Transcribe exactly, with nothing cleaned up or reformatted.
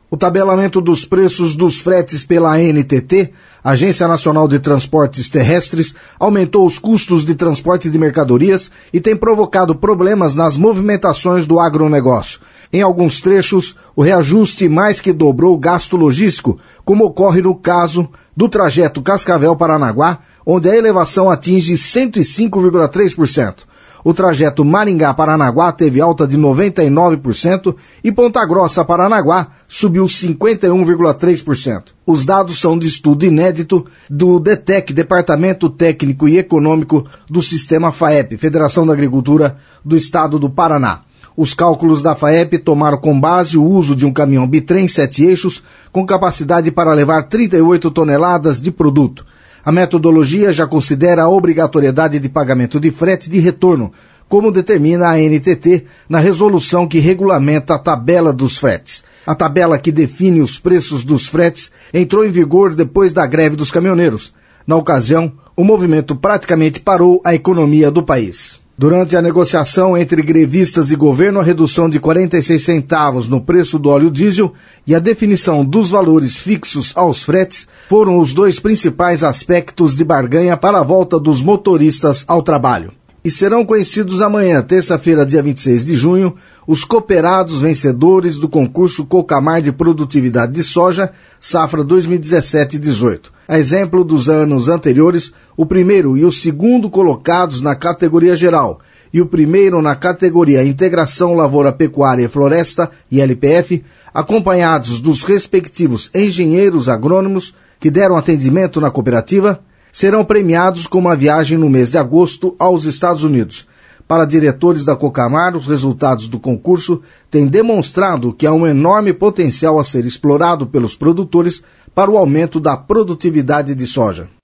O tabelamento dos preços dos fretes pela A N T T, Agência Nacional de Transportes Terrestres, aumentou os custos de transporte de mercadorias e tem provocado problemas nas movimentações do agronegócio. Em alguns trechos, o reajuste mais que dobrou o gasto logístico, como ocorre no caso do trajeto Cascavel-Paranaguá, onde a elevação atinge cento e cinco vírgula três por cento. O trajeto Maringá-Paranaguá teve alta de noventa e nove por cento e Ponta Grossa-Paranaguá subiu cinquenta e um vírgula três por cento. Os dados são de estudo inédito do D T E C, Departamento Técnico e Econômico do Sistema FAEP, Federação da Agricultura do Estado do Paraná. Os cálculos da FAEP tomaram como base o uso de um caminhão bitrem sete eixos com capacidade para levar trinta e oito toneladas de produto. A metodologia já considera a obrigatoriedade de pagamento de frete de retorno, como determina a A N T T na resolução que regulamenta a tabela dos fretes. A tabela que define os preços dos fretes entrou em vigor depois da greve dos caminhoneiros. Na ocasião, o movimento praticamente parou a economia do país. Durante a negociação entre grevistas e governo, a redução de quarenta e seis centavos no preço do óleo diesel e a definição dos valores fixos aos fretes foram os dois principais aspectos de barganha para a volta dos motoristas ao trabalho. E serão conhecidos amanhã, terça-feira, dia vinte e seis de junho, os cooperados vencedores do concurso Cocamar de Produtividade de Soja, safra dois mil e dezessete e dezoito. A exemplo dos anos anteriores, o primeiro e o segundo colocados na categoria geral e o primeiro na categoria Integração Lavoura, Pecuária e Floresta, I L P F, acompanhados dos respectivos engenheiros agrônomos que deram atendimento na cooperativa, serão premiados com uma viagem no mês de agosto aos Estados Unidos. Para diretores da Cocamar, os resultados do concurso têm demonstrado que há um enorme potencial a ser explorado pelos produtores para o aumento da produtividade de soja.